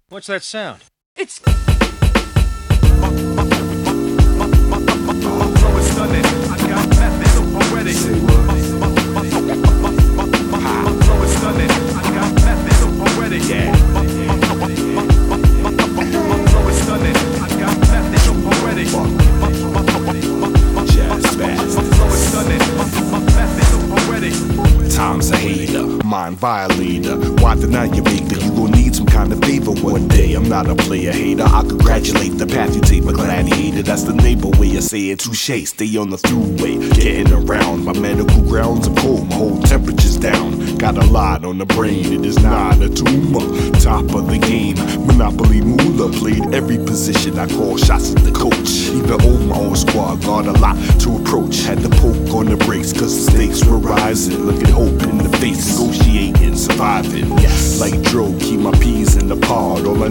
What's that sound? It's Flow is stunning. I got method, so poetic. Flow is stunning. I got method, so poetic. Yeah. Flow is stunning. I got method, so poetic. Jazz fast. Flow is stunning. Method, so poetic. Time's a hater, mind violator. Why deny your maker? You gon' need some kind of favor one day. I'm not a player hater. I congratulate the path you take, my gladiator. That's the neighbor way of saying touche. Stay on the throughway, getting around. My medical grounds are cold, my whole temperature's down. Got a lot on the brain, it is not a tumor. Top of the game, Monopoly Moolah. Played every position, I call shots at the coach. Even old my own squad, got a lot to approach. Had to poke on the brakes, cause the stakes were rising. Look at hope in the face, negotiating, surviving. Yes, like Dro, keep my peas in the pod. All I